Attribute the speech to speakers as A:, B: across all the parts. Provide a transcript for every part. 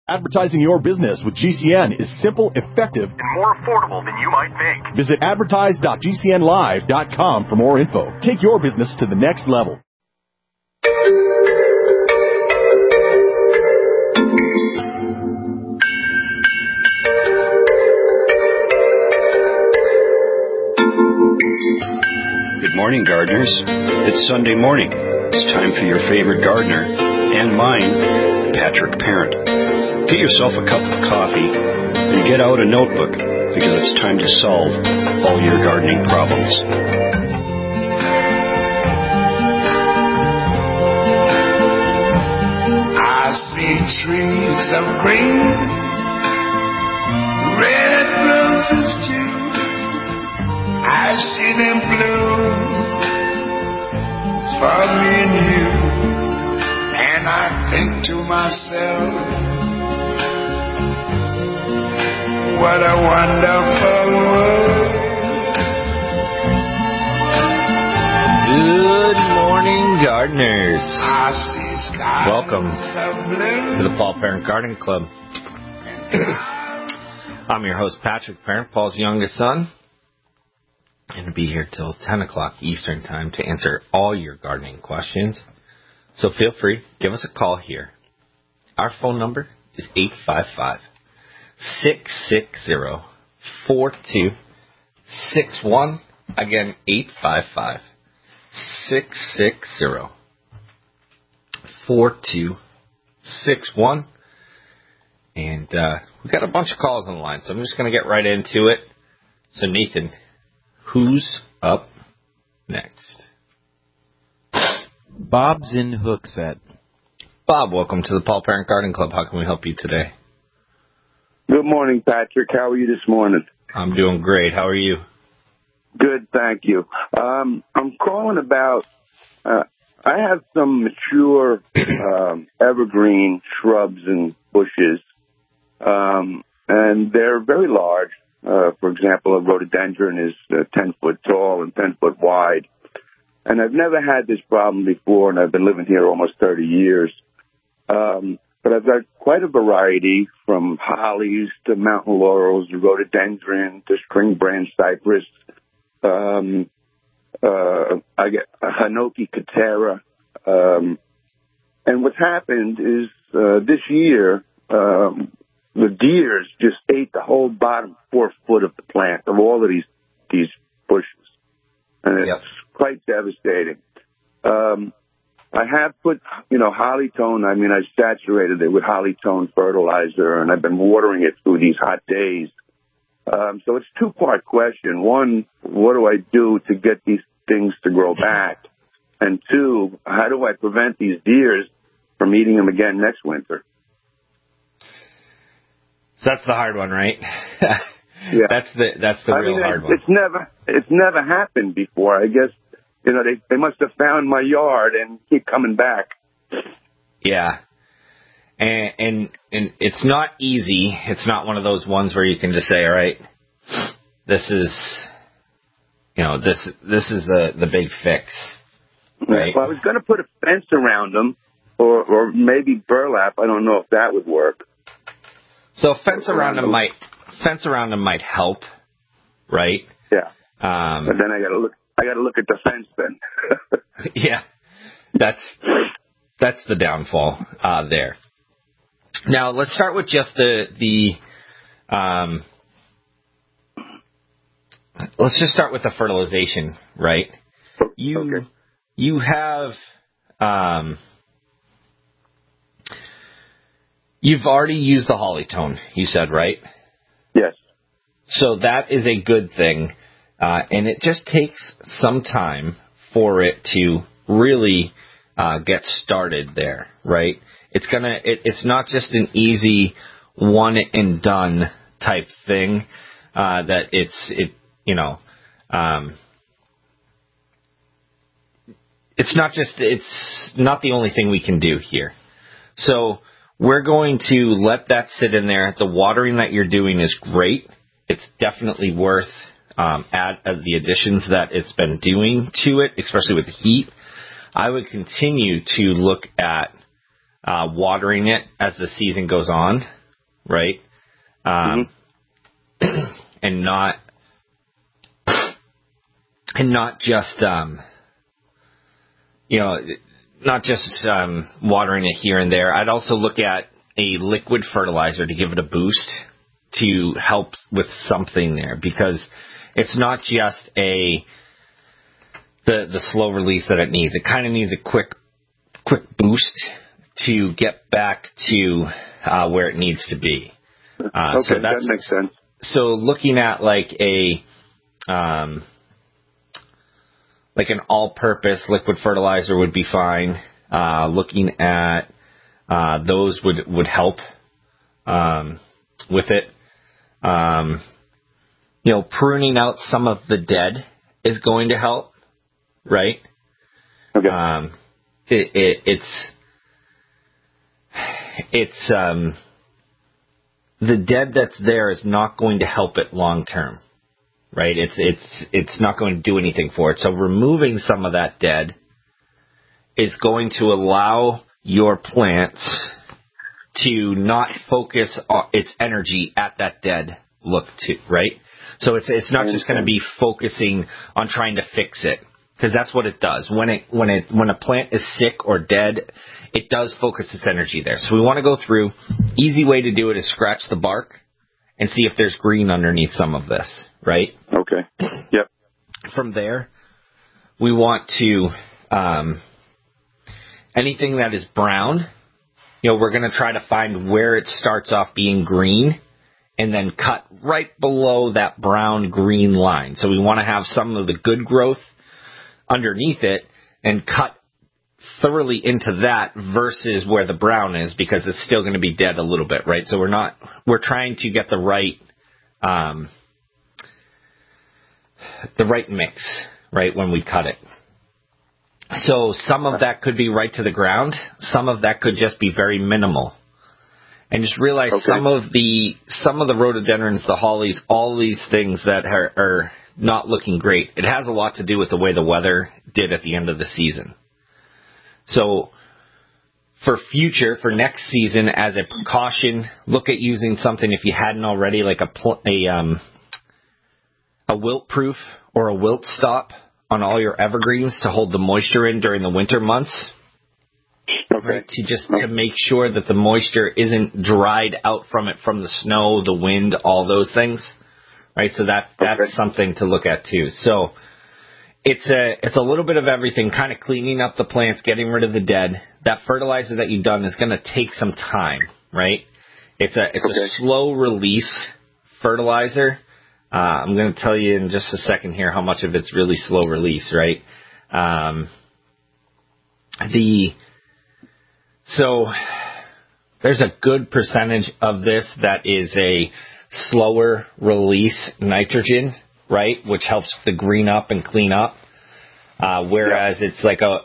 A: Advertising your business with GCN is simple, effective, and more affordable than you might think. Visit advertise.gcnlive.com for more info. Take your business to the next level.
B: Good morning, gardeners. It's Sunday morning. It's time for your favorite gardener, and mine, Patrick Parent. Get yourself a cup of coffee and get out a notebook, because it's time to solve all your gardening problems.
C: I see trees of green, red roses too. I see them bloom for me and you, and I think to myself, what a wonderful world.
D: Good morning, gardeners.
C: I see skies
D: Welcome
C: of blue.
D: to the Paul Parent Gardening Club. I'm your host, Patrick Parent, Paul's youngest son. And to be here till 10 o'clock Eastern Time to answer all your gardening questions. So feel free, give us a call here. Our phone number is 855-660-4261. Again, 855-660-4261. And we've got a bunch of calls on the line, so I'm just going to get right into it. So Nathan, who's up next?
E: Bob's in Hooksett.
D: Bob, welcome to the Paul Parent Garden Club. How can we help you today?
F: Good morning, Patrick. How are you this morning?
D: I'm doing great. How are you?
F: Good, thank you. I'm calling about, I have some mature evergreen shrubs and bushes, and they're very large. For example, a rhododendron is 10 foot tall and 10 foot wide. And I've never had this problem before, and I've been living here almost 30 years. But I've got quite a variety, from hollies to mountain laurels, rhododendron to string branch cypress. I get Hanoki Katera. And what's happened is this year, the deers just ate the whole bottom 4 foot of the plant, of all of these bushes. And it's quite devastating. I have put, Hollytone. I saturated it with Hollytone fertilizer, and I've been watering it through these hot days. So it's a two-part question. One, what do I do to get these things to grow back? And two, how do I prevent these deers from eating them again next winter?
D: So that's the hard one, right?
F: Yeah.
D: That's the real hard one.
F: It's never happened before. I guess, they must have found my yard and keep coming back.
D: Yeah. And it's not easy. It's not one of those ones where you can just say, all right, this is the big fix. Right?
F: Well, I was going to put a fence around them or maybe burlap. I don't know if that would work.
D: So a fence around them might help, right?
F: Yeah.
D: But
F: then I got to look at the fence then.
D: Yeah. That's the downfall there. Now let's start with just let's just start with the fertilization, right? You have you've already used the Hollytone, you said, right?
F: Yes.
D: So that is a good thing, and it just takes some time for it to really get started there, right? It's not just an easy one and done type thing. It's not the only thing we can do here. So we're going to let that sit in there. The watering that you're doing is great. It's definitely worth the additions that it's been doing to it, especially with the heat. I would continue to look at watering it as the season goes on, right? And not just not just watering it here and there. I'd also look at a liquid fertilizer to give it a boost to help with something there, because it's not just the slow release that it needs. It kind of needs a quick boost to get back to where it needs to be.
F: So that makes sense.
D: So looking at like an all-purpose liquid fertilizer would be fine. Looking at those would help with it. Pruning out some of the dead is going to help, right?
F: Okay.
D: It's the dead that's there is not going to help it long term, right? It's not going to do anything for it. So removing some of that dead is going to allow your plants to not focus its energy at that dead look too, right? So it's not just going to be focusing on trying to fix it, because that's what it does. When a plant is sick or dead, it does focus its energy there. So we want to go through. Easy way to do it is scratch the bark and see if there's green underneath some of this, right?
F: Okay. Yep.
D: From there, we want to anything that is brown, we're going to try to find where it starts off being green and then cut right below that brown-green line. So we want to have some of the good growth underneath it and cut thoroughly into that versus where the brown is, because it's still going to be dead a little bit, right? So we're trying to get the right mix, right, when we cut it. So some of that could be right to the ground. Some of that could just be very minimal. And just realize some of the rhododendrons, the hollies, all these things that are not looking great, it has a lot to do with the way the weather did at the end of the season. So for next season, as a precaution, look at using something, if you hadn't already, like a wilt proof or a wilt stop on all your evergreens to hold the moisture in during the winter months. Right, to make sure that the moisture isn't dried out from it from the snow, the wind, all those things. Right, so that's something to look at too. So it's a little bit of everything, kind of cleaning up the plants, getting rid of the dead. That fertilizer that you've done is going to take some time, right? It's a slow release fertilizer. I'm going to tell you in just a second here how much of it's really slow release, right? So there's a good percentage of this that is a slower release nitrogen, right, which helps the green up and clean up, whereas it's like a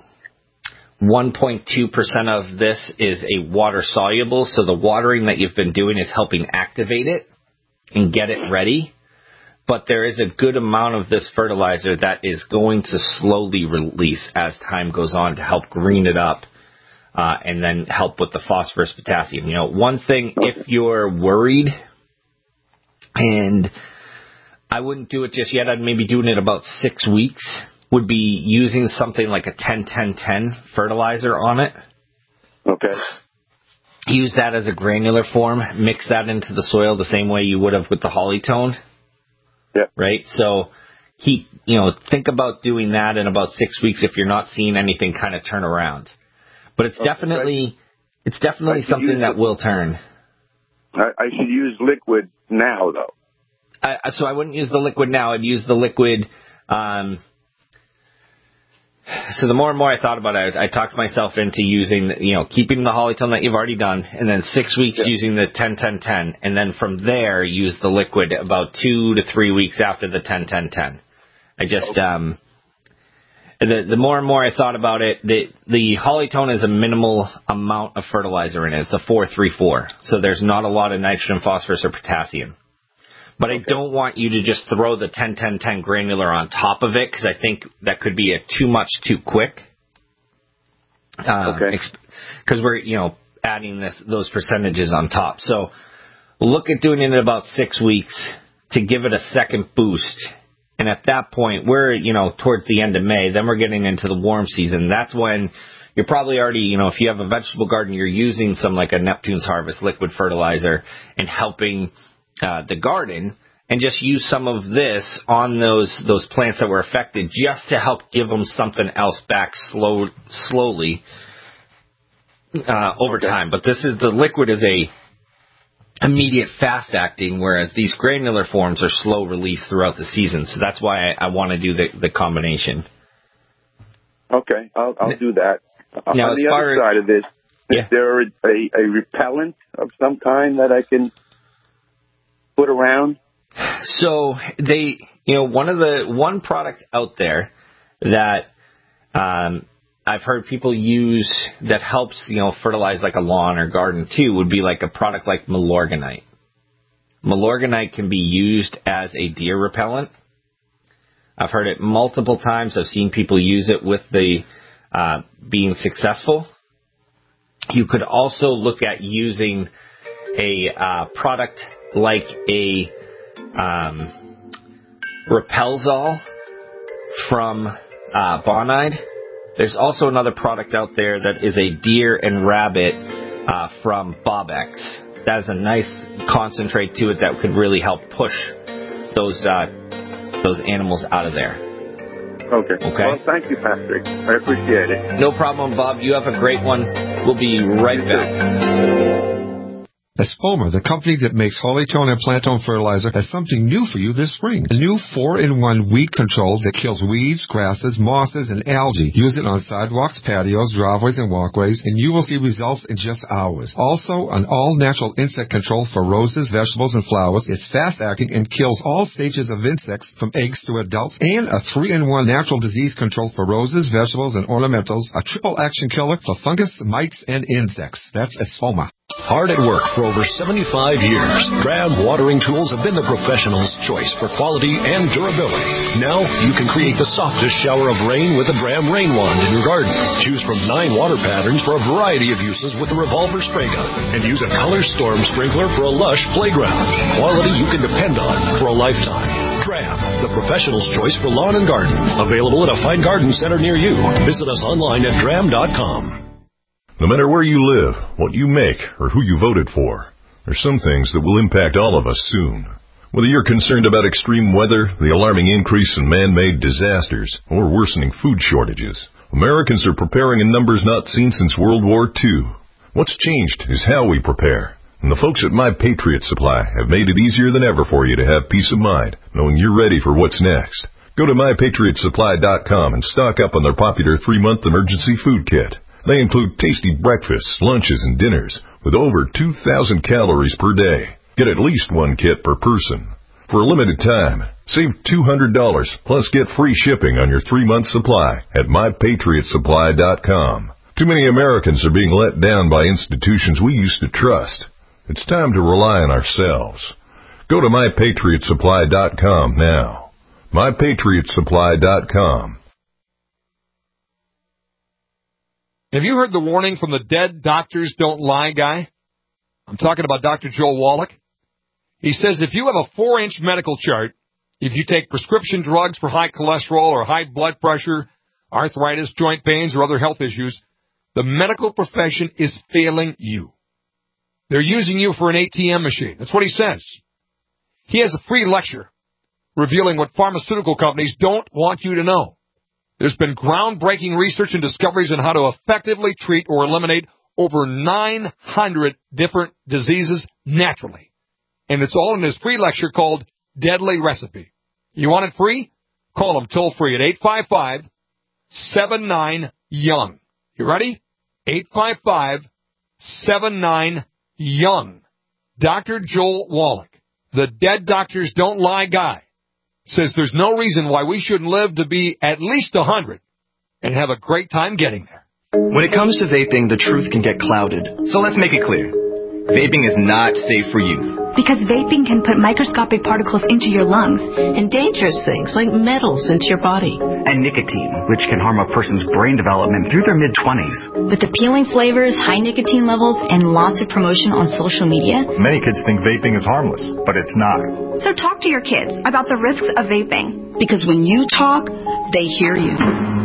D: 1.2% of this is a water soluble, so the watering that you've been doing is helping activate it and get it ready. But there is a good amount of this fertilizer that is going to slowly release as time goes on to help green it up. And then help with the phosphorus, potassium. One thing, if you're worried, and I wouldn't do it just yet, I'd maybe do it in about 6 weeks, would be using something like a 10-10-10 fertilizer on it. Okay. Use that as a granular form. Mix that into the soil the same way you would have with the Hollytone. Yeah. Right? So think about doing that in about 6 weeks if you're not seeing anything kind of turn around. But it's definitely something that will turn.
F: I should use liquid now, though.
D: So I wouldn't use the liquid now. I'd use the liquid. So the more and more I thought about it, I talked myself into using, keeping the Hollytone that you've already done, and then 6 weeks using the 10-10-10, and then from there use the liquid about 2 to 3 weeks after the 10-10-10. I just The more and more I thought about it, the Hollytone is a minimal amount of fertilizer in it. It's a 4-3-4, so there's not a lot of nitrogen, phosphorus, or potassium. But I don't want you to just throw the 10-10-10 granular on top of it, because I think that could be too much too quick. because we're, adding those percentages on top. So look at doing it in about 6 weeks to give it a second boost. And at that point, we're, towards the end of May, then we're getting into the warm season. That's when you're probably already, if you have a vegetable garden, you're using some like a Neptune's Harvest liquid fertilizer and helping the garden, and just use some of this on those plants that were affected just to help give them something else back slowly over time. But the liquid is a immediate fast acting, whereas these granular forms are slow release throughout the season. So that's why I want to do the combination.
F: Okay, I'll do that.
D: Now,
F: on the other side of this, is there a repellent of some kind that I can put around?
D: So one product out there that I've heard people use that helps, fertilize like a lawn or garden too, would be like a product like Milorganite. Milorganite can be used as a deer repellent. I've heard it multiple times. I've seen people use it with being successful. You could also look at using a product like a Repelzol from Bonide. There's also another product out there that is a deer and rabbit from Bobex. That has a nice concentrate to it that could really help push those animals out of there.
F: Okay. Well, thank you, Patrick. I appreciate it.
D: No problem, Bob. You have a great one. We'll be right back.
E: Espoma, the company that makes Hollytone and Plantone fertilizer, has something new for you this spring. A new 4-in-1 weed control that kills weeds, grasses, mosses, and algae. Use it on sidewalks, patios, driveways, and walkways, and you will see results in just hours. Also, an all-natural insect control for roses, vegetables, and flowers. It's fast-acting and kills all stages of insects from eggs to adults. And a 3-in-1 natural disease control for roses, vegetables, and ornamentals. A triple action killer for fungus, mites, and insects. That's Espoma.
G: Hard at work for over 75 years, Dram watering tools have been the professional's choice for quality and durability. Now you can create the softest shower of rain with a Dram rain wand in your garden. Choose from 9 water patterns for a variety of uses with a revolver spray gun, and use a color storm sprinkler for a lush playground. Quality you can depend on for a lifetime. Dram, the professional's choice for lawn and garden. Available at a fine garden center near you. Visit us online at dram.com.
H: No matter where you live, what you make, or who you voted for, there's some things that will impact all of us soon. Whether you're concerned about extreme weather, the alarming increase in man-made disasters, or worsening food shortages, Americans are preparing in numbers not seen since World War II. What's changed is how we prepare. And the folks at My Patriot Supply have made it easier than ever for you to have peace of mind, knowing you're ready for what's next. Go to MyPatriotSupply.com and stock up on their popular 3-month emergency food kit. They include tasty breakfasts, lunches, and dinners with over 2,000 calories per day. Get at least 1 kit per person. For a limited time, save $200 plus get free shipping on your 3-month supply at MyPatriotSupply.com. Too many Americans are being let down by institutions we used to trust. It's time to rely on ourselves. Go to MyPatriotSupply.com now. MyPatriotSupply.com.
I: Have you heard the warning from the dead doctors don't lie guy? I'm talking about Dr. Joel Wallach. He says if you have a 4-inch medical chart, if you take prescription drugs for high cholesterol or high blood pressure, arthritis, joint pains, or other health issues, the medical profession is failing you. They're using you for an ATM machine. That's what he says. He has a free lecture revealing what pharmaceutical companies don't want you to know. There's been groundbreaking research and discoveries on how to effectively treat or eliminate over 900 different diseases naturally. And it's all in this free lecture called Deadly Recipe. You want it free? Call him toll-free at 855-79-YOUNG. You ready? 855-79-YOUNG. Dr. Joel Wallach, the Dead Doctors Don't Lie guy, says there's no reason why we shouldn't live to be at least 100 and have a great time getting there.
J: When it comes to vaping, the truth can get clouded. So let's make it clear. Vaping is not safe for youth.
K: Because vaping can put microscopic particles into your lungs.
L: And dangerous things like metals into your body.
M: And nicotine, which can harm a person's brain development through their mid-20s.
K: With appealing flavors, high nicotine levels, and lots of promotion on social media,
N: many kids think vaping is harmless, but it's not.
K: So talk to your kids about the risks of vaping.
L: Because when you talk, they hear you.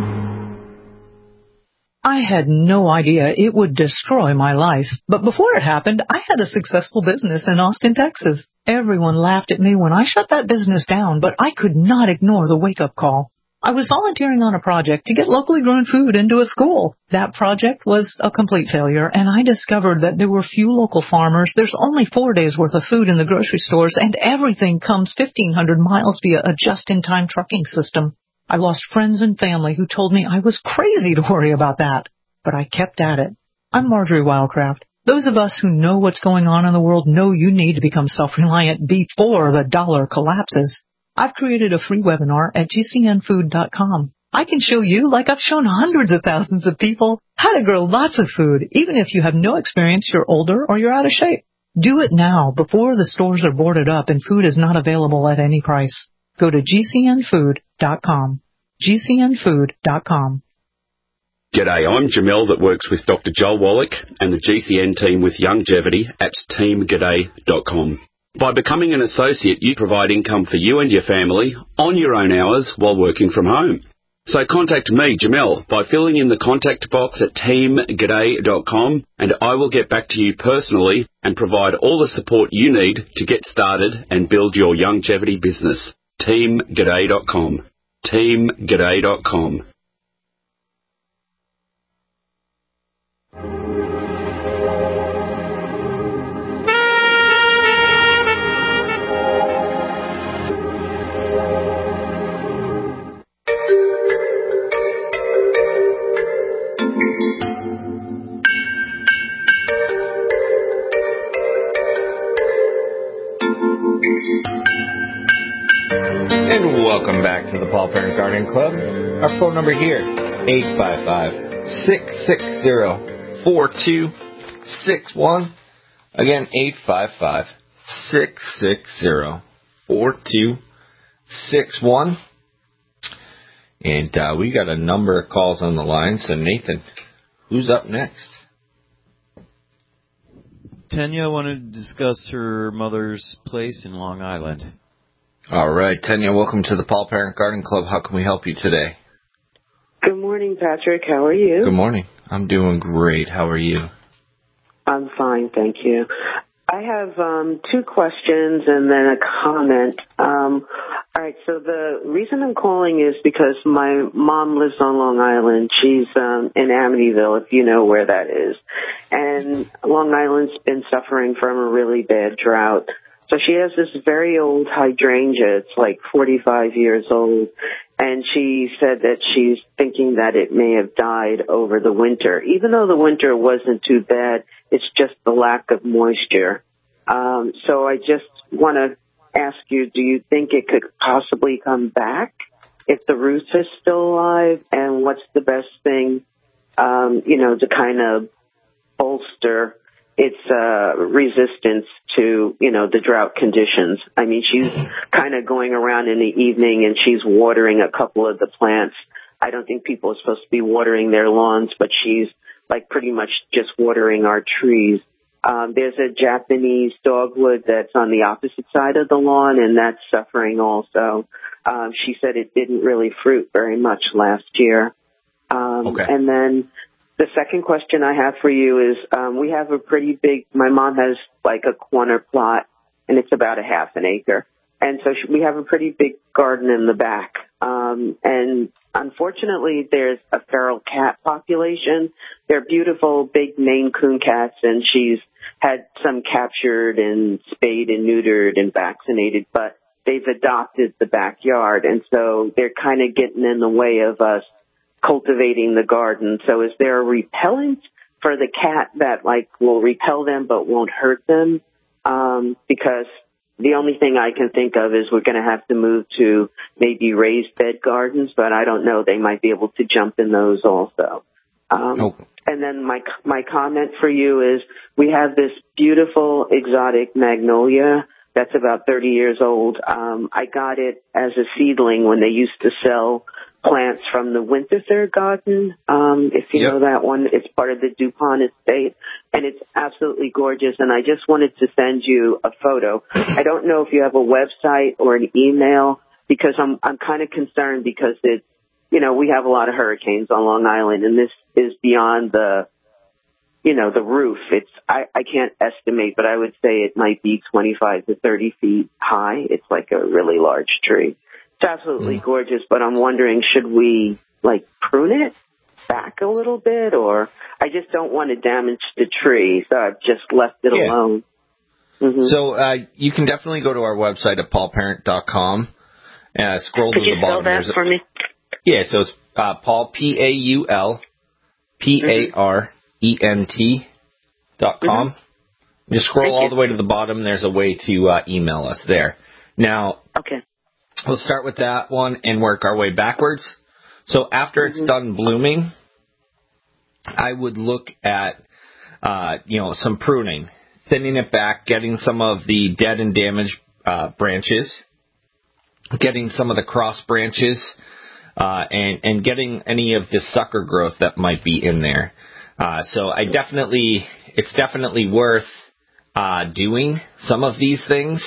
O: I had no idea it would destroy my life. But before it happened, I had a successful business in Austin, Texas. Everyone laughed at me when I shut that business down, but I could not ignore the wake-up call. I was volunteering on a project to get locally grown food into a school. That project was a complete failure, and I discovered that there were few local farmers. There's only 4 days' worth of food in the grocery stores, and everything comes 1,500 miles via a just-in-time trucking system. I lost friends and family who told me I was crazy to worry about that, but I kept at it. I'm Marjorie Wildcraft. Those of us who know what's going on in the world know you need to become self-reliant before the dollar collapses. I've created a free webinar at gcnfood.com. I can show you, like I've shown hundreds of thousands of people, how to grow lots of food, even if you have no experience, you're older, or you're out of shape. Do it now, before the stores are boarded up and food is not available at any price. Go to gcnfood.com. gcnfood.com.
P: G'day, I'm Jamel that works with Dr. Joel Wallach and the GCN team with Longevity at teamg'day.com. By becoming an associate, you provide income for you and your family on your own hours while working from home. So contact me, Jamel, by filling in the contact box at teamg'day.com, and I will get back to you personally and provide all the support you need to get started and build your longevity business. teamg'day.com. teamg'day.com.
D: And welcome back to the Paul Parent Gardening Club. Our phone number here, 855-660-4261. Again, 855-660-4261. And we got a number of calls on the line. So, Nathan, who's up next?
Q: Tanya wanted to discuss her mother's place in Long Island.
D: All right, Tanya, welcome to the Paul Parent Garden Club. How can we help you today?
R: Good morning, Patrick. How are you?
D: Good morning. I'm doing great. How are you?
R: I'm fine, thank you. I have 2 questions and then a comment. All right, so the reason I'm calling is because my mom lives on Long Island. She's in Amityville, if you know where that is. And Long Island's been suffering from a really bad drought. So she has this very old hydrangea. It's like 45 years old. And she said that she's thinking that it may have died over the winter. Even though the winter wasn't too bad, it's just the lack of moisture. So I just want to ask you, do you think it could possibly come back if the root is still alive? And what's the best thing, to kind of bolster its resistance to, the drought conditions? I mean, she's kind of going around in the evening and she's watering a couple of the plants. I don't think people are supposed to be watering their lawns, but she's like pretty much just watering our trees. There's a Japanese dogwood that's on the opposite side of the lawn, and that's suffering also. She said it didn't really fruit very much last year. Okay. And then the second question I have for you is, we have a pretty big, my mom has like a corner plot, and it's about a half an acre. And so we have a pretty big garden in the back. And unfortunately, there's a feral cat population. They're beautiful, big Maine Coon cats, and she's had some captured and spayed and neutered and vaccinated, but they've adopted the backyard. And so they're kind of getting in the way of us cultivating the garden. So is there a repellent for the cat that will repel them but won't hurt them? Because the only thing I can think of is we're going to have to move to maybe raised bed gardens, but I don't know. They might be able to jump in those also. And then my comment for you is we have this beautiful exotic magnolia that's about 30 years old. I got it as a seedling when they used to sell plants from the Winterthur Garden. If you know that one, it's part of the DuPont estate, and it's absolutely gorgeous. And I just wanted to send you a photo. I don't know if you have a website or an email, because I'm kind of concerned because it's, we have a lot of hurricanes on Long Island, and this is beyond the roof. I can't estimate, but I would say it might be 25 to 30 feet high. It's like a really large tree. It's absolutely gorgeous, but I'm wondering, should we prune it back a little bit, or I just don't want to damage the tree, so I've just left it alone. Mm-hmm.
D: So you can definitely go to our website at paulparent.com. Scroll to the bottom.
R: Could you spell that for me?
D: Yeah, so it's Paul, PaulParent.com. Just scroll all the way to the bottom. There's a way to email us there. Now, we'll start with that one and work our way backwards. So after it's done blooming, I would look at, some pruning, thinning it back, getting some of the dead and damaged branches, getting some of the cross branches, and getting any of the sucker growth that might be in there. So it's definitely worth doing some of these things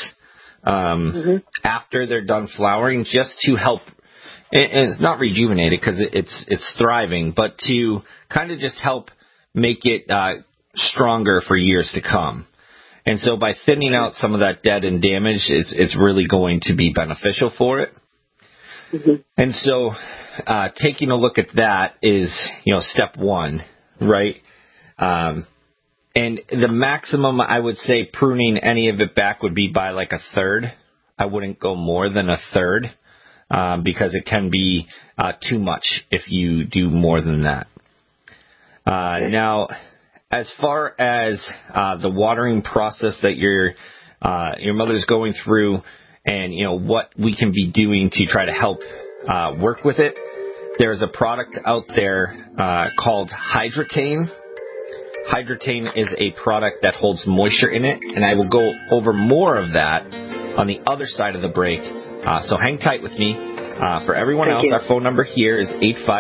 D: after they're done flowering, just to help, and it's not rejuvenate it because it's thriving, but to kind of just help make it stronger for years to come. And so by thinning out some of that dead and damage, it's really going to be beneficial for it. And so taking a look at that is, step one, right? And the maximum, I would say, pruning any of it back would be by like a third. I wouldn't go more than a third because it can be too much if you do more than that. Now, as far as the watering process that your mother's going through, and what we can be doing to try to help work with it, there's a product out there called Hydratane. Hydratane is a product that holds moisture in it, and I will go over more of that on the other side of the break. So hang tight with me. For everyone else, our phone number here is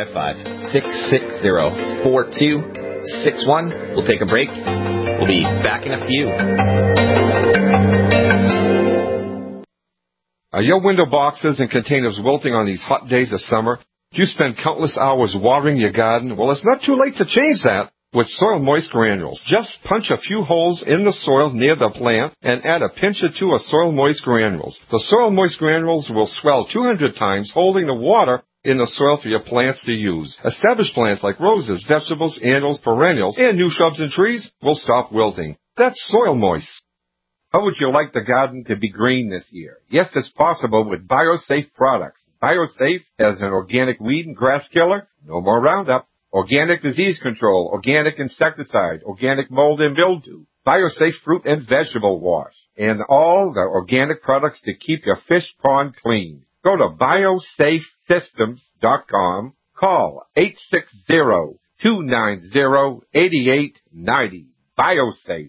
D: 855-660-4261. We'll take a break. We'll be back in a few.
E: Are your window boxes and containers wilting on these hot days of summer? Do you spend countless hours watering your garden? Well, it's not too late to change that with Soil Moist Granules. Just punch a few holes in the soil near the plant and add a pinch or two of Soil Moist Granules. The Soil Moist Granules will swell 200 times, holding the water in the soil for your plants to use. Established plants like roses, vegetables, annuals, perennials, and new shrubs and trees will stop wilting. That's Soil Moist. How would you like the garden to be green this year? Yes, it's possible with BioSafe products. BioSafe has an organic weed and grass killer, no more Roundup, organic disease control, organic insecticide, organic mold and mildew, BioSafe fruit and vegetable wash, and all the organic products to keep your fish pond clean. Go to biosafesystems.com. Call 860-290-8890. BioSafe.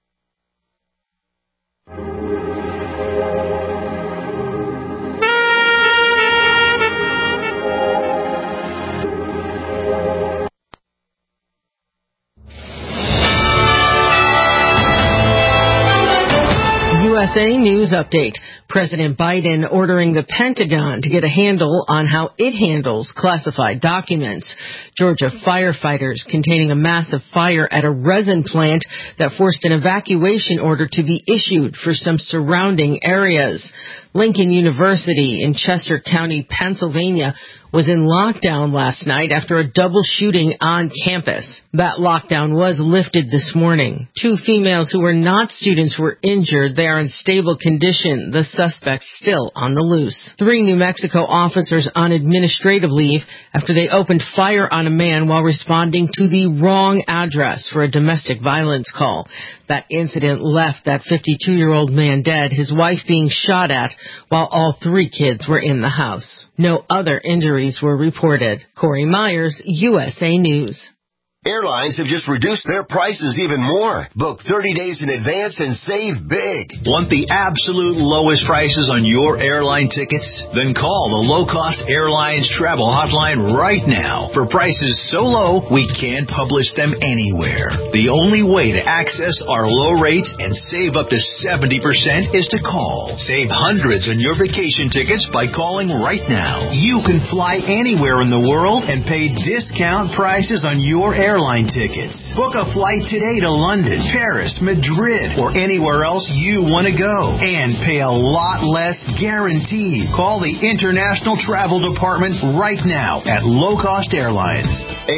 S: USA News Update. President Biden ordering the Pentagon to get a handle on how it handles classified documents. Georgia firefighters containing a massive fire at a resin plant that forced an evacuation order to be issued for some surrounding areas. Lincoln University in Chester County, Pennsylvania, was in lockdown last night after a double shooting on campus. That lockdown was lifted this morning. 2 females who were not students were injured. They are in stable condition. The suspects still on the loose. 3 New Mexico officers on administrative leave after they opened fire on a man while responding to the wrong address for a domestic violence call. That incident left that 52-year-old man dead, his wife being shot at, while all 3 kids were in the house. No other injuries were reported. Corey Myers, USA News.
T: Airlines have just reduced their prices even more. Book 30 days in advance and save big.
U: Want the absolute lowest prices on your airline tickets? Then call the Low Cost Airlines Travel Hotline right now for prices so low we can't publish them anywhere. The only way to access our low rates and save up to 70% is to call. Save hundreds on your vacation tickets by calling right now. You can fly anywhere in the world and pay discount prices on your airline tickets. Book a flight today to London, Paris, Madrid, or anywhere else you want to go and pay a lot less guaranteed. Call the International Travel Department right now at Low Cost Airlines.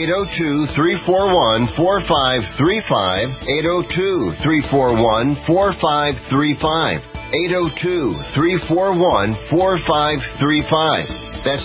T: 802-341-4535. 802-341-4535. 802-341-4535. That's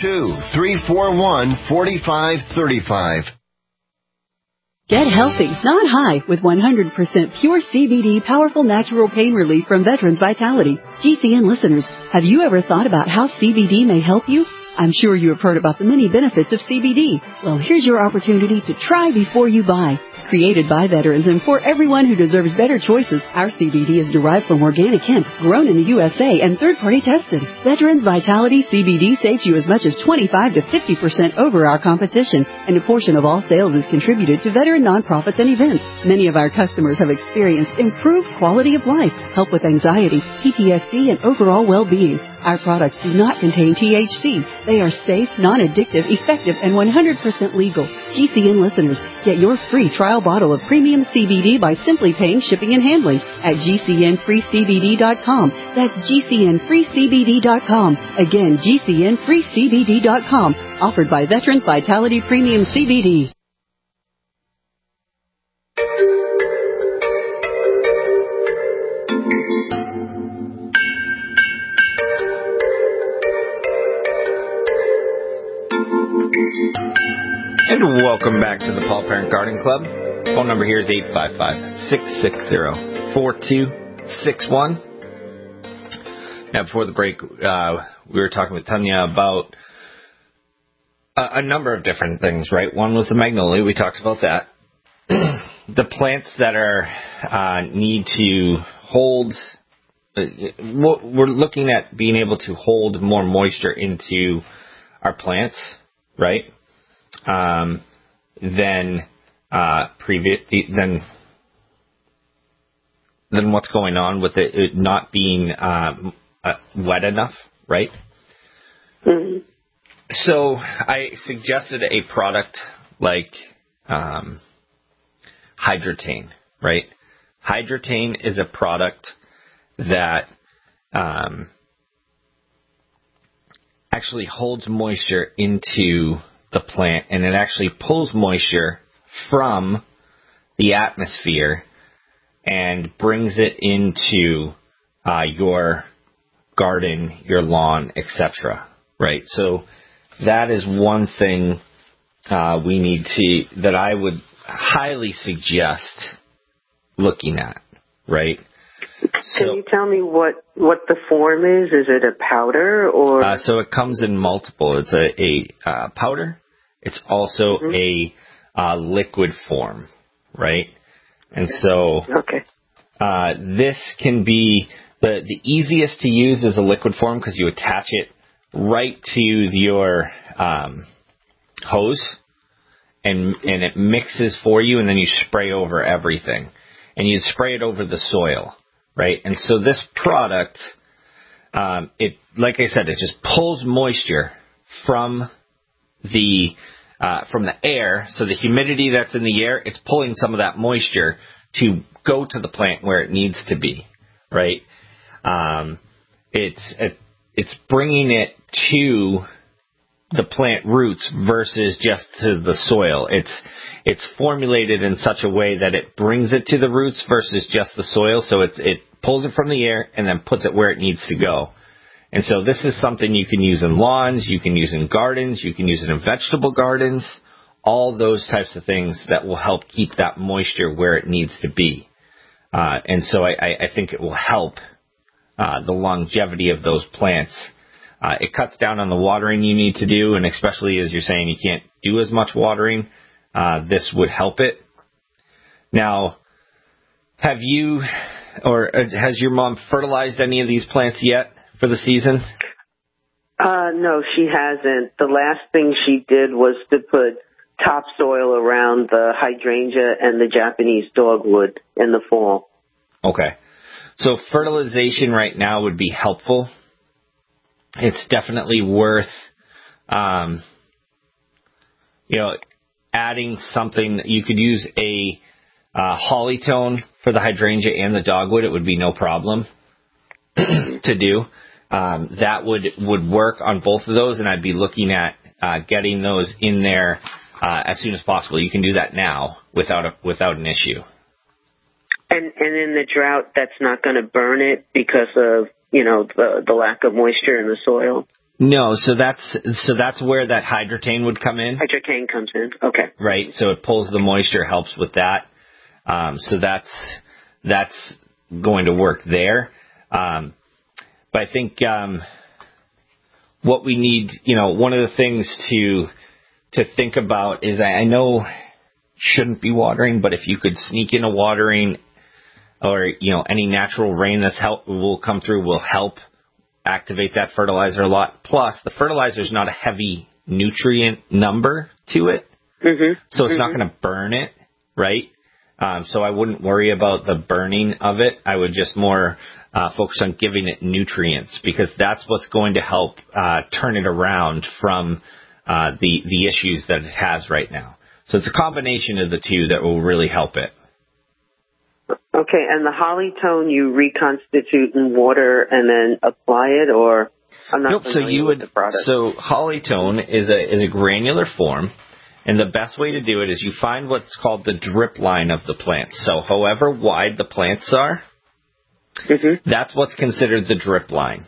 T: 802-341-4535.
V: Get healthy, not high, with 100% pure CBD powerful natural pain relief from Veterans Vitality. GCN listeners, have you ever thought about how CBD may help you? I'm sure you have heard about the many benefits of CBD. Well, here's your opportunity to try before you buy. Created by veterans and for everyone who deserves better choices, our CBD is derived from organic hemp, grown in the USA and third-party tested. Veterans Vitality CBD saves you as much as 25 to 50% over our competition, and a portion of all sales is contributed to veteran nonprofits and events. Many of our customers have experienced improved quality of life, help with anxiety, PTSD, and overall well-being. Our products do not contain THC. They are safe, non-addictive, effective, and 100% legal. GCN listeners, get your free trial bottle of premium CBD by simply paying shipping and handling at GCNFreeCBD.com. That's GCNFreeCBD.com. Again, GCNFreeCBD.com. Offered by Veterans Vitality Premium CBD.
D: And welcome back to the Paul Parent Garden Club. Phone number here is 855-660-4261. Now, before the break, we were talking with Tanya about a number of different things, right? One was the magnolia. We talked about that. The plants that are need to hold. We're looking at being able to hold more moisture into our plants, right? Than what's going on with it not being wet enough, right? Mm-hmm. So I suggested a product like Hydrotane, right? Hydrotane is a product that actually holds moisture into the plant, and it actually pulls moisture from the atmosphere and brings it into your garden, your lawn, etc. Right? So that is one thing that I would highly suggest looking at, right?
R: Can you tell me what the form is? Is it a powder or?
D: So it comes in multiple. It's a powder. It's also a liquid form, right? And so this can be the easiest to use is a liquid form because you attach it right to your hose, and it mixes for you, and then you spray over everything, and you spray it over the soil, right? And so this product, like I said, it just pulls moisture from the air, so the humidity that's in the air, it's pulling some of that moisture to go to the plant where it needs to be, right? It's bringing it to the plant roots versus just to the soil. It's formulated in such a way that it brings it to the roots versus just the soil, so it pulls it from the air and then puts it where it needs to go. And so this is something you can use in lawns, you can use in gardens, you can use it in vegetable gardens, all those types of things that will help keep that moisture where it needs to be. And so I think it will help the longevity of those plants. It cuts down on the watering you need to do, and especially as you're saying you can't do as much watering, this would help it. Now, have you or has your mom fertilized any of these plants yet for the season?
R: No, she hasn't. The last thing she did was to put topsoil around the hydrangea and the Japanese dogwood in the fall.
D: Okay. So fertilization right now would be helpful. It's definitely worth, adding something. You could use a Hollytone for the hydrangea and the dogwood. It would be no problem to do. That would work on both of those, and I'd be looking at getting those in there as soon as possible. You can do that now without an issue.
R: And in the drought, that's not going to burn it because of the lack of moisture in the soil.
D: No, so that's where that Hydrotain would come in.
R: Hydrotain comes in. Okay.
D: Right. So it pulls the moisture, helps with that. So that's going to work there. But I think what we need, one of the things to think about is I know shouldn't be watering, but if you could sneak in a watering or any natural rain will come through will help activate that fertilizer a lot. Plus, the fertilizer is not a heavy nutrient number to it, so it's not going to burn it, right? So I wouldn't worry about the burning of it. I would just more focus on giving it nutrients, because that's what's going to help turn it around from the issues that it has right now. So it's a combination of the two that will really help it.
R: Okay, and the Hollytone you reconstitute in water and then apply it, or I'm not familiar with the product.
D: So Hollytone is a granular form, and the best way to do it is you find what's called the drip line of the plant. So however wide the plants are, that's what's considered the drip line.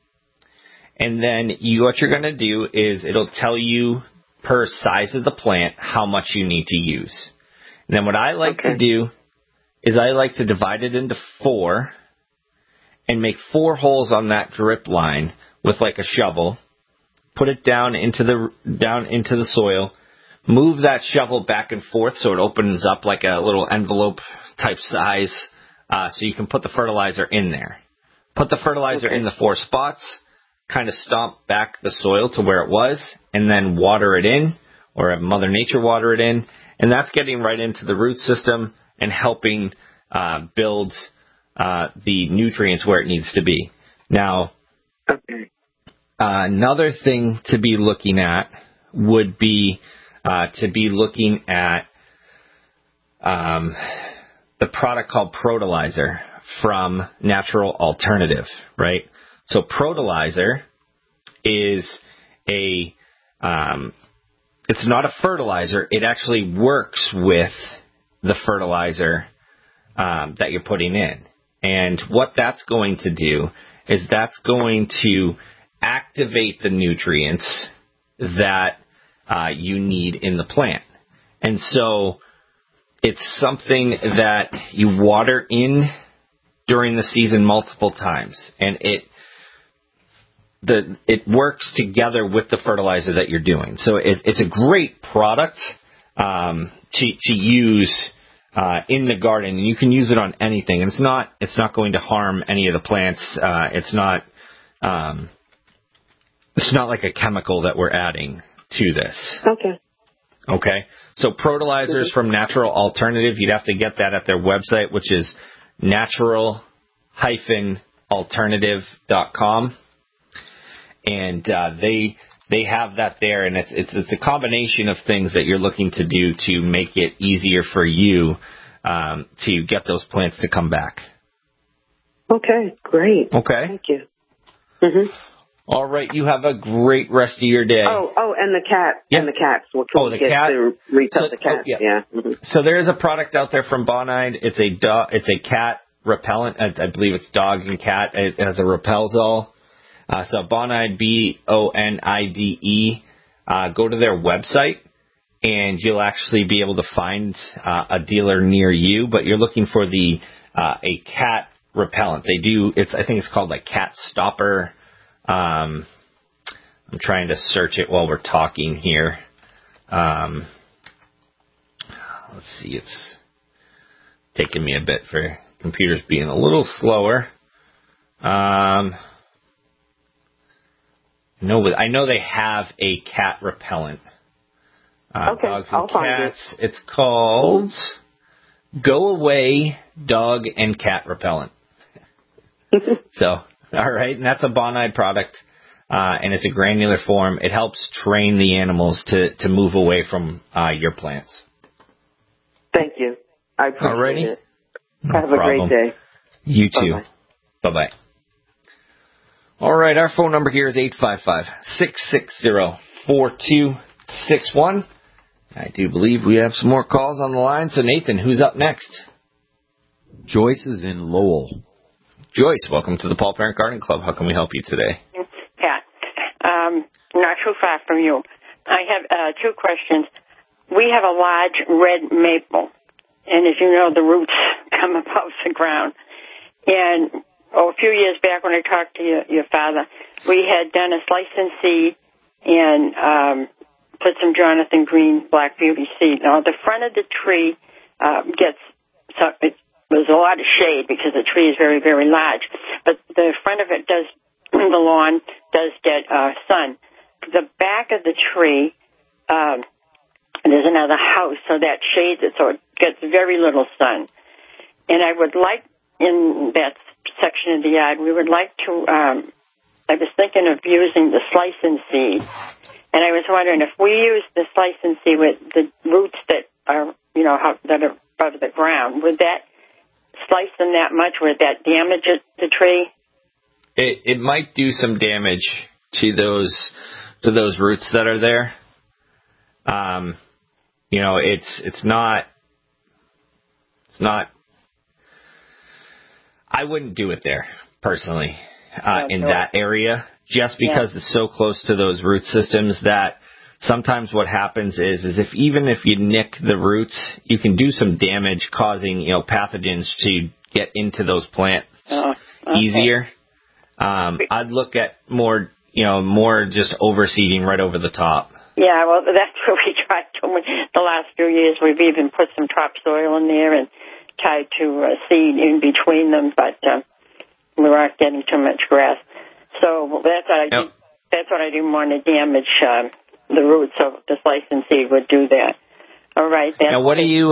D: And then what you're going to do is it'll tell you per size of the plant how much you need to use. And then what I like to do is I like to divide it into 4 and make 4 holes on that drip line with like a shovel, put it down into the soil, move that shovel back and forth so it opens up like a little envelope type size, so you can put the fertilizer in there. Put the fertilizer in the 4 spots, kind of stomp back the soil to where it was, and then water it in, or have Mother Nature water it in, and that's getting right into the root system and helping build the nutrients where it needs to be. Now, another thing to be looking at would be to be looking at the product called Protolizer from Natural Alternative, right? So Protolizer is it's not a fertilizer. It actually works with the fertilizer that you're putting in. And what that's going to do is that's going to activate the nutrients that you need in the plant. And so it's something that you water in during the season multiple times. And it works together with the fertilizer that you're doing. So it's a great product to use in the garden, and you can use it on anything. And it's not going to harm any of the plants. It's not like a chemical that we're adding to this. Okay. So Protolizers from Natural Alternative, you'd have to get that at their website, which is natural-alternative.com. And they have that there, and it's a combination of things that you're looking to do to make it easier for you to get those plants to come back.
R: Okay, great.
D: Okay.
R: Thank you.
D: All right, you have a great rest of your day.
R: Oh, and the cat.
D: Yeah.
R: And the cats. What
D: can we get
R: cat? To reach out the cats?
D: Yeah. So there is a product out there from Bonide. It's a cat repellent. I believe it's dog and cat. It has a Repelzol. So Bonide, Bonide. Go to their website, and you'll actually be able to find a dealer near you. But you're looking for a cat repellent. They do. I think it's called like Cat Stopper. I'm trying to search it while we're talking here. let's see, it's taking me a bit for computers being a little slower. I know they have a cat repellent.
R: Okay,
D: dogs and
R: I'll find
D: cats. It's called Go Away Dog and Cat Repellent. So, all right, and that's a Bonide product, and it's a granular form. It helps train the animals to move away from your plants.
R: Thank you. I appreciate
D: Alrighty.
R: it. Have a great day.
D: You too. Bye-bye. Bye-bye. All right, our phone number here is 855-660-4261. I do believe we have some more calls on the line. So, Nathan, who's up next?
I: Joyce is in Lowell.
D: Joyce, welcome to the Paul Parent Garden Club. How can we help you today?
A: Pat, not too far from you. I have two questions. We have a large red maple, and as you know, the roots come above the ground. And a few years back when I talked to your father, we had done a slice and seed and put some Jonathan Green Black Beauty seed. Now, the front of the tree there's a lot of shade because the tree is very, very large. But the front of it the lawn does get sun. The back of the tree, there's another house, so that shades it, so it gets very little sun. And I would like, in that section of the yard, we would like to, I was thinking of using the slice and seed. And I was wondering if we use the slice and seed with the roots that are, that are above the ground, would that slice them that much? Would that damage the tree?
D: It might do some damage to those roots that are there. It's not. I wouldn't do it there personally in that area, just because it's so close to those root systems that sometimes what happens is if you nick the roots, you can do some damage, causing pathogens to get into those plants easier. I'd look at more just overseeding right over the top.
A: Yeah, well, that's what we tried to. The last few years, we've even put some topsoil in there and tried to seed in between them, but we weren't getting too much grass. So that's what I do. That's what I didn't want to damage the roots, so the slice and seed would do that. All right.
D: Now, what are you?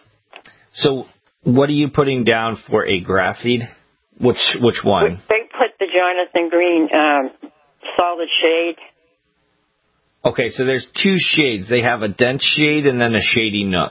D: What are you putting down for a grass seed? Which one?
A: They put the Jonathan Green solid shade.
D: Okay, so there's two shades. They have a dense shade and then a shady nook.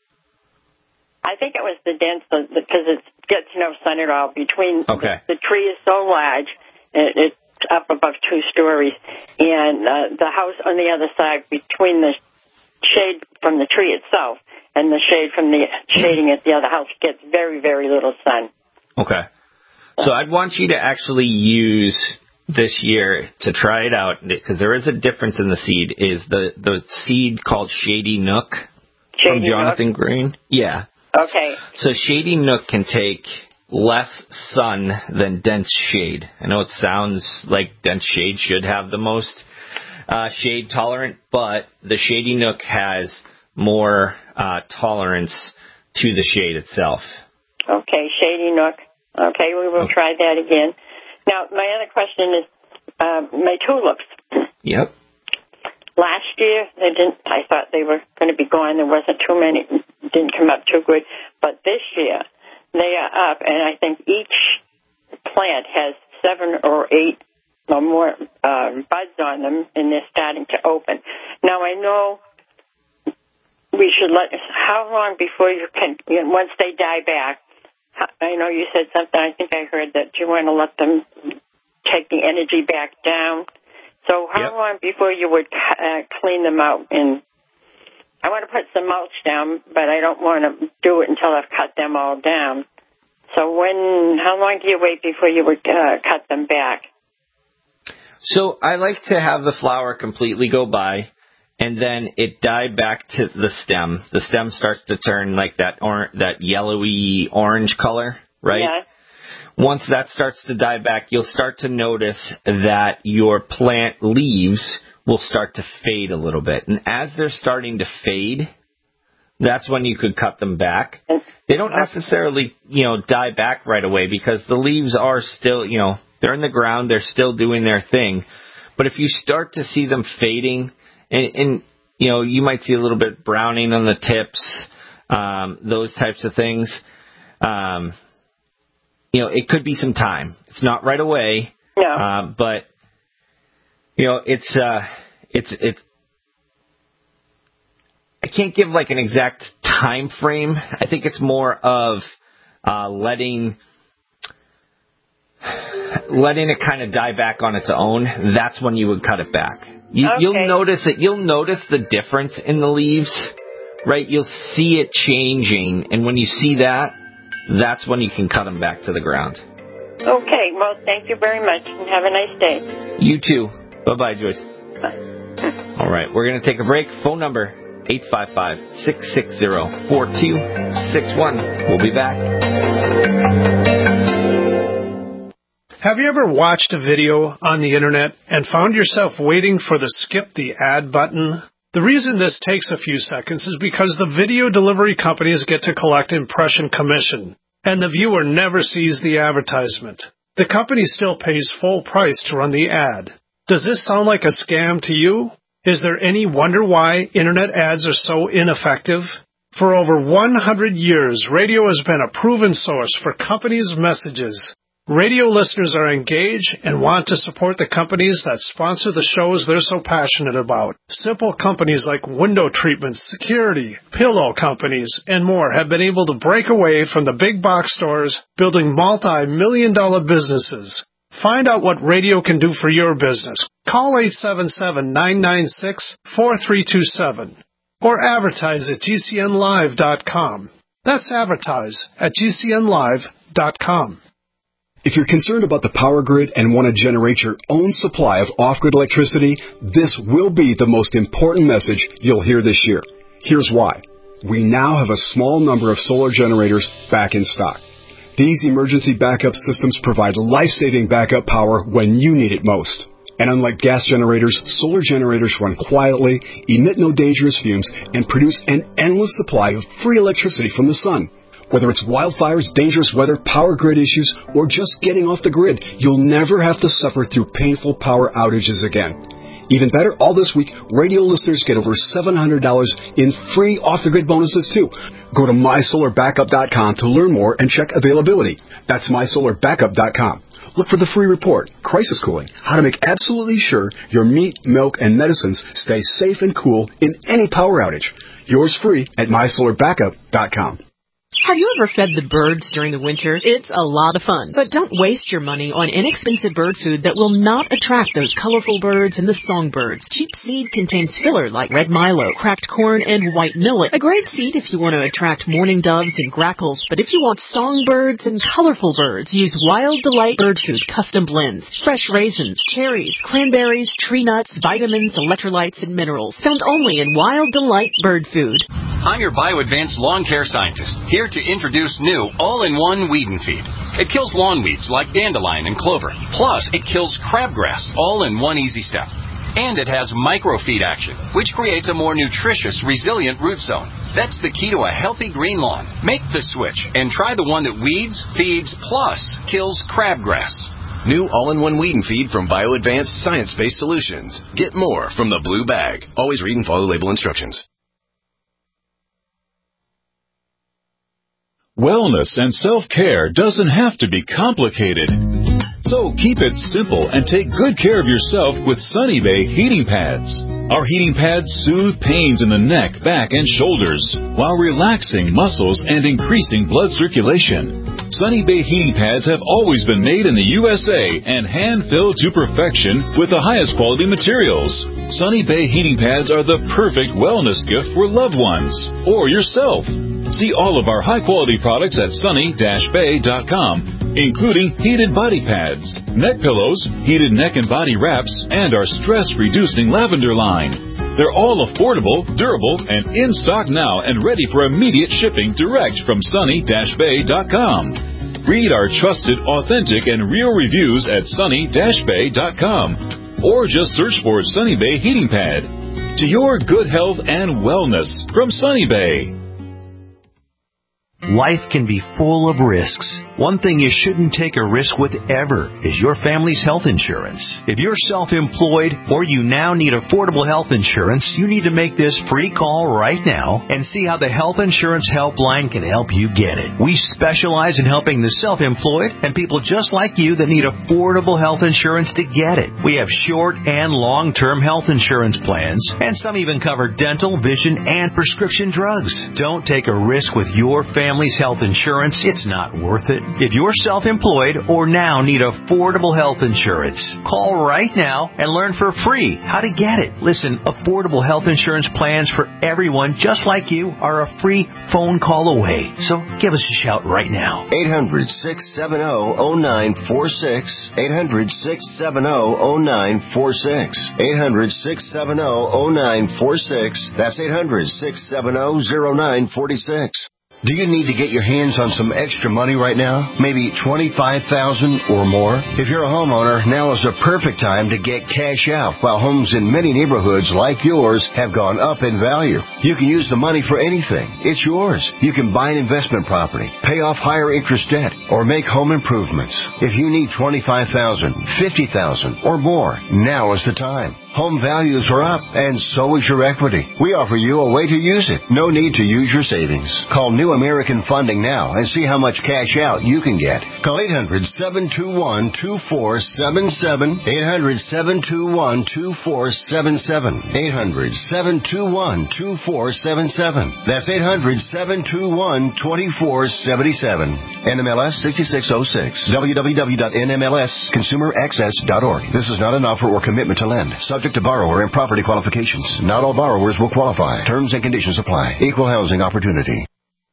A: I think it was the dense because it gets no sun at all. Between the tree is so large, it's up above 2 stories, and the house on the other side, between the shade from the tree itself and the shade from the shading at the other house, gets very, very little sun. Okay.
D: So I'd want you to actually use this year to try it out, because there is a difference in the seed. Is the seed called Shady Nook from Jonathan Green? Yeah.
A: Okay.
D: So Shady Nook can take less sun than dense shade. I know it sounds like dense shade should have the most shade tolerant, but the Shady Nook has more tolerance to the shade itself.
A: Okay, Shady Nook. Okay, we will try that again. Now, my other question is my tulips.
D: Yep.
A: Last year, I thought they were going to be gone. There wasn't too many, didn't come up too good. But this year, they are up, and I think each plant has 7 or 8 or more buds on them, and they're starting to open. Now, I know we should how long before you can, once they die back, I know you said something, I think I heard that you want to let them take the energy back down. So how long before you would clean them out? And I want to put some mulch down, but I don't want to do it until I've cut them all down. So how long do you wait before you would cut them back?
D: So I like to have the flower completely go by, and then it die back to the stem. The stem starts to turn like that yellowy orange color, right?
A: Yeah.
D: Once that starts to die back, you'll start to notice that your plant leaves will start to fade a little bit. And as they're starting to fade, that's when you could cut them back. They don't necessarily, die back right away because the leaves are still, they're in the ground, they're still doing their thing. But if you start to see them fading, and you might see a little bit browning on the tips, those types of things, it could be some time. It's not right away. No. But, it's I can't give like an exact time frame. I think it's more of letting it kind of die back on its own. That's when you would cut it back. You'll notice it. You'll notice the difference in the leaves, right? You'll see it changing, and when you see that, that's when you can cut them back to the ground.
A: Okay. Well, thank you very much, and have a nice day.
D: You too. Bye-bye, Joyce.
A: Bye.
D: All right, we're going to take a break. Phone number 855-660-4261. We'll be back.
B: Have you ever watched a video on the internet and found yourself waiting for the skip the ad button? The reason this takes a few seconds is because the video delivery companies get to collect impression commission, and the viewer never sees the advertisement. The company still pays full price to run the ad. Does this sound like a scam to you? Is there any wonder why internet ads are so ineffective? For over 100 years, radio has been a proven source for companies' messages. Radio listeners are engaged and want to support the companies that sponsor the shows they're so passionate about. Simple companies like window treatments, security, pillow companies, and more have been able to break away from the big box stores, building multi-million-dollar businesses. Find out what radio can do for your business. Call 877-996-4327 or advertise at GCNlive.com. That's advertise at GCNlive.com.
C: If you're concerned about the power grid and want to generate your own supply of off-grid electricity, this will be the most important message you'll hear this year. Here's why. We now have a small number of solar generators back in stock. These emergency backup systems provide life-saving backup power when you need it most. And unlike gas generators, solar generators run quietly, emit no dangerous fumes, and produce an endless supply of free electricity from the sun. Whether it's wildfires, dangerous weather, power grid issues, or just getting off the grid, you'll never have to suffer through painful power outages again. Even better, all this week, radio listeners get over $700 in free off-the-grid bonuses, too. Go to mysolarbackup.com to learn more and check availability. That's mysolarbackup.com. Look for the free report, Crisis Cooling, how to make absolutely sure your meat, milk, and medicines stay safe and cool in any power outage. Yours free at mysolarbackup.com.
S: Have you ever fed the birds during the winter? It's a lot of fun. But don't waste your money on inexpensive bird food that will not attract those colorful birds and the songbirds. Cheap seed contains filler like red milo, cracked corn, and white millet. A great seed if you want to attract mourning doves and grackles. But if you want songbirds and colorful birds, use Wild Delight Bird Food Custom Blends. Fresh raisins, cherries, cranberries, tree nuts, vitamins, electrolytes, and minerals. Found only in Wild Delight Bird Food.
W: I'm your BioAdvanced lawn care scientist, here to introduce new all-in-one weed and feed. It kills lawn weeds like dandelion and clover. Plus, it kills crabgrass, all in one easy step. And it has microfeed action, which creates a more nutritious, resilient root zone. That's the key to a healthy green lawn. Make the switch and try the one that weeds, feeds, plus kills crabgrass.
X: New all-in-one weed and feed from BioAdvanced Science-Based Solutions. Get more from the blue bag. Always read and follow label instructions.
Y: Wellness and self-care doesn't have to be complicated. So keep it simple and take good care of yourself with Sunny Bay heating pads. Our heating pads soothe pains in the neck, back, and shoulders while relaxing muscles and increasing blood circulation. Sunny Bay heating pads have always been made in the USA and hand-filled to perfection with the highest quality materials. Sunny Bay heating pads are the perfect wellness gift for loved ones or yourself. See all of our high-quality products at sunny-bay.com, including heated body pads, neck pillows, heated neck and body wraps, and our stress-reducing lavender line. They're all affordable, durable, and in stock now and ready for immediate shipping direct from sunny-bay.com. Read our trusted, authentic, and real reviews at sunny-bay.com or just search for Sunny Bay Heating Pad. To your good health and wellness from Sunny Bay.
U: Life can be full of risks. One thing you shouldn't take a risk with ever is your family's health insurance. If you're self-employed or you now need affordable health insurance, you need to make this free call right now and see how the Health Insurance Helpline can help you get it. We specialize in helping the self-employed and people just like you that need affordable health insurance to get it. We have short and long-term health insurance plans, and some even cover dental, vision, and prescription drugs. Don't take a risk with your family's health insurance. It's not worth it. If you're self-employed or now need affordable health insurance, call right now and learn for free how to get it. Listen, affordable health insurance plans for everyone just like you are a free phone call away. So give us a shout right now.
T: 800-670-0946. 800-670-0946. 800-670-0946. That's 800-670-0946. Do you need to get your hands on some extra money right now? Maybe $25,000 or more? If you're a homeowner, now is the perfect time to get cash out while homes in many neighborhoods like yours have gone up in value. You can use the money for anything. It's yours. You can buy an investment property, pay off higher interest debt, or make home improvements. If you need $25,000, $50,000 or more, now is the time. Home values are up, and so is your equity. We offer you a way to use it. No need to use your savings. Call New American Funding now and see how much cash out you can get. Call 800-721-2477. 800-721-2477. 800-721-2477. That's 800-721-2477. NMLS 6606. www.nmlsconsumeraccess.org. This is not an offer or commitment to lend. Subject to borrower and property qualifications. Not all borrowers will qualify. Terms and conditions apply. Equal housing opportunity.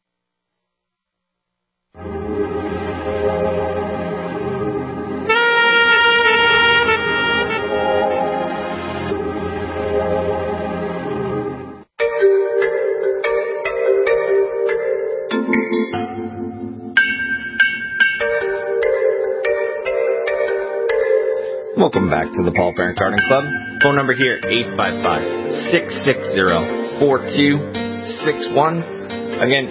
D: Welcome back to the Paul Parent Garden Club. Phone number here, 855-660-4261. Again,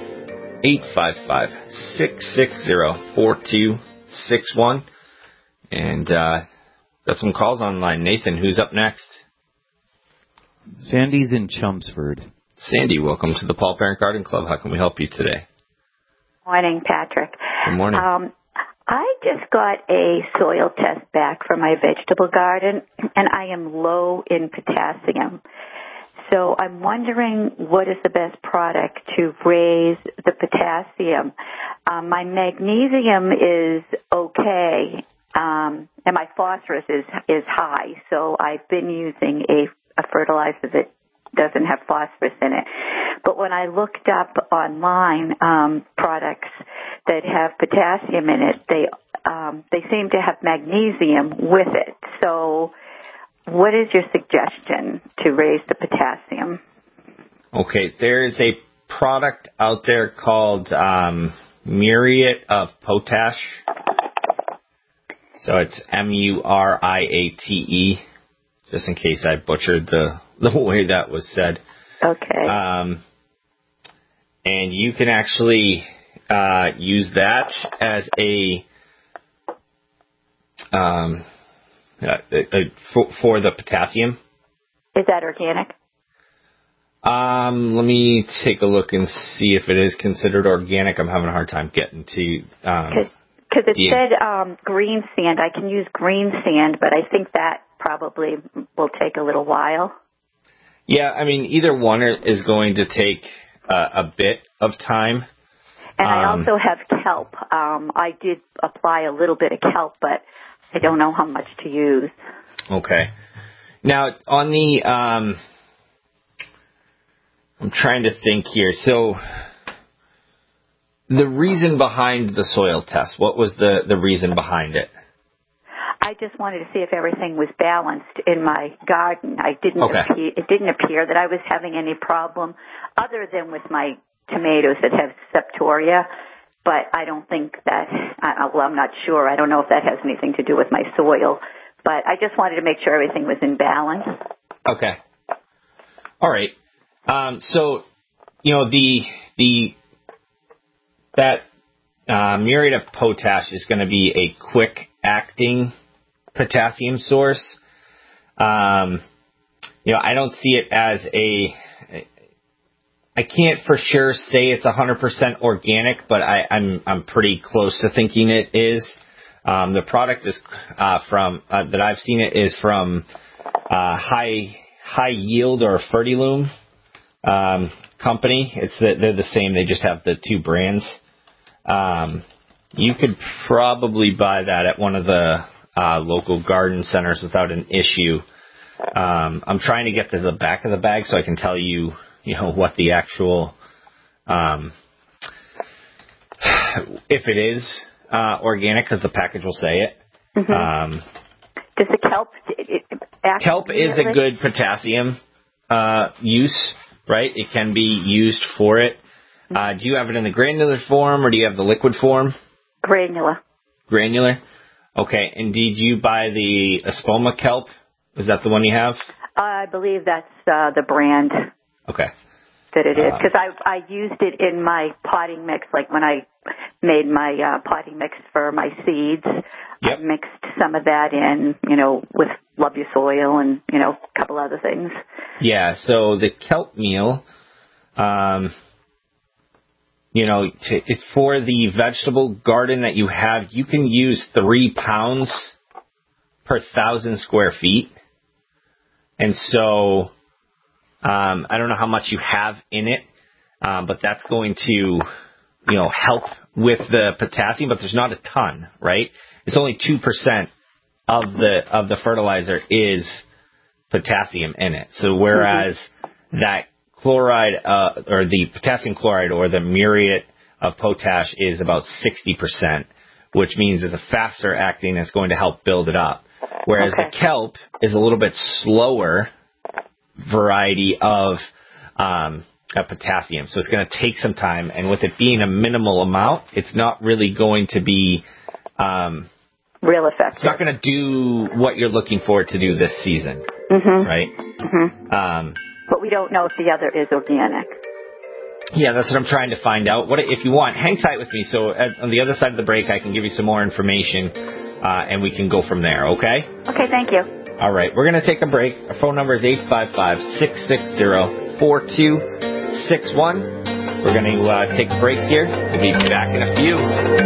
D: 855-660-4261. And got some calls online. Nathan, who's up next?
Q: Sandy's in Chelmsford.
D: Sandy, welcome to the Paul Parent Garden Club. How can we help you today?
F: Morning, Patrick.
D: Good morning.
F: I just got a soil test back from my vegetable garden, and I am low in potassium. So I'm wondering what is the best product to raise the potassium. My magnesium is okay, and my phosphorus is high. So I've been using a fertilizer that doesn't have phosphorus in it. But when I looked up online products that have potassium in it, they seem to have magnesium with it. So what is your suggestion to raise the potassium?
D: Okay, there is a product out there called Muriate of Potash. So it's Muriate, just in case I butchered the way that was said.
F: Okay.
D: And you can actually use that as for the potassium.
F: Is that organic?
D: Let me take a look and see if it is considered organic. I'm having a hard time getting to...
F: Because it said green sand. I can use green sand, but I think that probably will take a little while.
D: Yeah, I mean, either one is going to take a bit of time.
F: And I also have kelp. I did apply a little bit of kelp, but I don't know how much to use.
D: Okay. Now, on the... I'm trying to think here. So, the reason behind the soil test, what was the reason behind it?
F: I just wanted to see if everything was balanced in my garden. It didn't appear that I was having any problem other than with my tomatoes that have septoria, but I don't think that, I'm not sure. I don't know if that has anything to do with my soil, but I just wanted to make sure everything was in balance.
D: Okay. All right. So, the that muriate of potash is going to be a quick-acting potassium source. I don't see it as I can't for sure say it's 100% organic, but I'm pretty close to thinking it is. The product is from that I've seen it is from High Yield or Fertilume company. They're the same. They just have the two brands. You could probably buy that at one of the local garden centers without an issue. I'm trying to get to the back of the bag so I can tell you, what the actual, if it is organic, because the package will say it.
F: Mm-hmm. Does the kelp act?
D: Kelp is a good potassium use, right? It can be used for it. Do you have it in the granular form or do you have the liquid form?
F: Granular.
D: Granular? Okay. And did you buy the Espoma kelp? Is that the one you have?
F: I believe that's the brand.
D: Okay.
F: That it is. Because I used it in my potting mix, like when I made my potting mix for my seeds. Yep. I mixed some of that in, with Love Your Soil and, a couple other things.
D: Yeah, so the kelp meal, it's for the vegetable garden that you have, you can use 3 pounds per 1,000 square feet. And so, I don't know how much you have in it, but that's going to, help with the potassium, but there's not a ton, right? It's only 2% of the fertilizer is potassium in it. So whereas that chloride, or the potassium chloride or the muriate of potash is about 60%, which means it's a faster acting, it's going to help build it up. Whereas the kelp is a little bit slower variety of potassium. So it's going to take some time, and with it being a minimal amount, it's not really going to be
F: real effective.
D: It's not going to do what you're looking for it to do this season, right? Mm-hmm.
F: But we don't know if the other is organic.
D: Yeah, that's what I'm trying to find out. If you want, hang tight with me. So on the other side of the break, I can give you some more information, and we can go from there, okay?
F: Okay, thank you.
D: All right, we're going to take a break. Our phone number is 855-660-4261. We're going to take a break here. We'll be back in a few.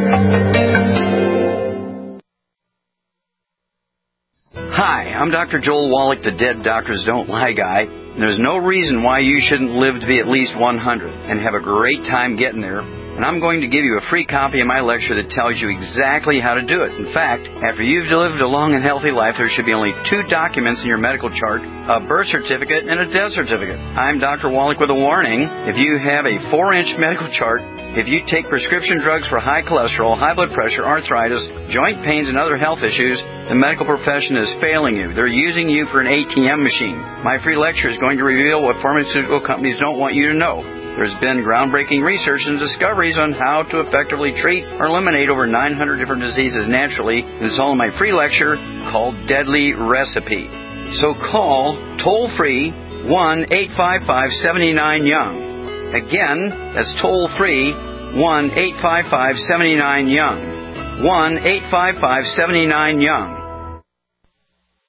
G: Hi, I'm Dr. Joel Wallach, the Dead Doctors Don't Lie guy. And there's no reason why you shouldn't live to be at least 100 and have a great time getting there. And I'm going to give you a free copy of my lecture that tells you exactly how to do it. In fact, after you've lived a long and healthy life, there should be only 2 documents in your medical chart, a birth certificate and a death certificate. I'm Dr. Wallach with a warning. If you have a 4-inch medical chart, if you take prescription drugs for high cholesterol, high blood pressure, arthritis, joint pains, and other health issues, the medical profession is failing you. They're using you for an ATM machine. My free lecture is going to reveal what pharmaceutical companies don't want you to know. There's been groundbreaking research and discoveries on how to effectively treat or eliminate over 900 different diseases naturally. And it's all in my free lecture called Deadly Recipe. So call toll-free 1-855-79-YOUNG. Again, that's toll-free 1-855-79-YOUNG. 1-855-79-YOUNG.